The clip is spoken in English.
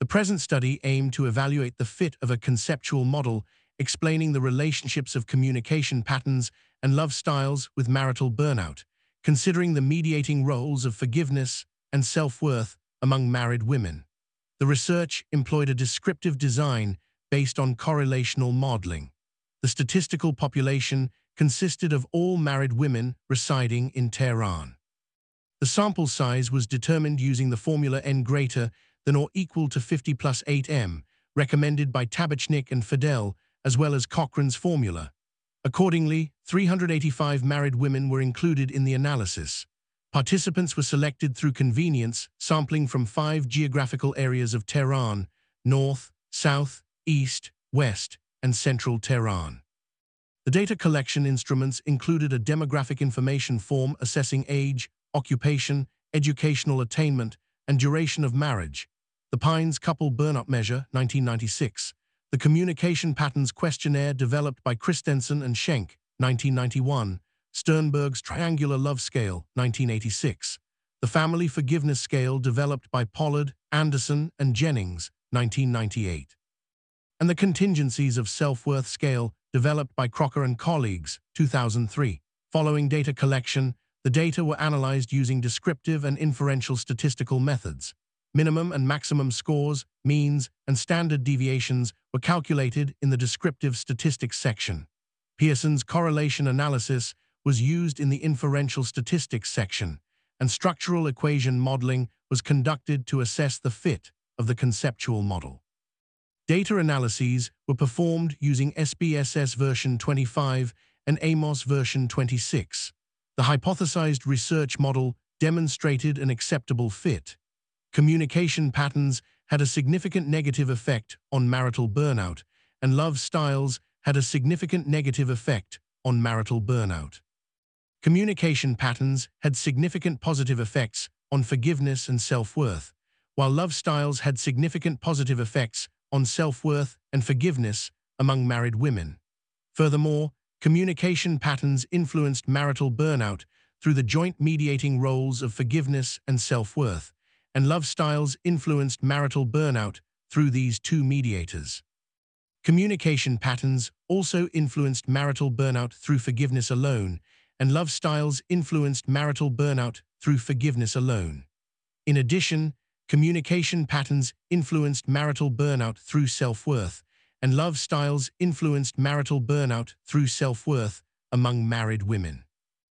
The present study aimed to evaluate the fit of a conceptual model explaining the relationships of communication patterns and love styles with marital burnout, considering the mediating roles of forgiveness and self-worth among married women. The research employed a descriptive design based on correlational modeling. The statistical population consisted of all married women residing in Tehran. The sample size was determined using the formula n greater than or equal to 50 plus 8m, recommended by Tabachnik and Fidel, as well as Cochrane's formula. Accordingly, 385 married women were included in the analysis. Participants were selected through convenience, sampling from 5 geographical areas of Tehran: North, South, East, West, and Central Tehran. The data collection instruments included a demographic information form assessing age, occupation, educational attainment, and duration of marriage, the Pines Couple Burnout Measure, 1996, the Communication Patterns Questionnaire developed by Christensen and Schenk, 1991, Sternberg's Triangular Love Scale, 1986, the Family Forgiveness Scale developed by Pollard, Anderson, and Jennings, 1998, and the Contingencies of Self-Worth Scale developed by Crocker and colleagues, 2003. Following data collection, the data were analyzed using descriptive and inferential statistical methods. Minimum and maximum scores, means, and standard deviations were calculated in the descriptive statistics section. Pearson's correlation analysis was used in the inferential statistics section, and structural equation modeling was conducted to assess the fit of the conceptual model. Data analyses were performed using SPSS version 25 and AMOS version 26. The hypothesized research model demonstrated an acceptable fit. Communication patterns had a significant negative effect on marital burnout, and love styles had a significant negative effect on marital burnout. Communication patterns had significant positive effects on forgiveness and self-worth, while love styles had significant positive effects on self-worth and forgiveness among married women. Furthermore, communication patterns influenced marital burnout through the joint mediating roles of forgiveness and self-worth, and love styles influenced marital burnout through these two mediators. Communication patterns also influenced marital burnout through forgiveness alone, and love styles influenced marital burnout through forgiveness alone. In addition, communication patterns influenced marital burnout through self-worth, and love styles influenced marital burnout through self-worth among married women.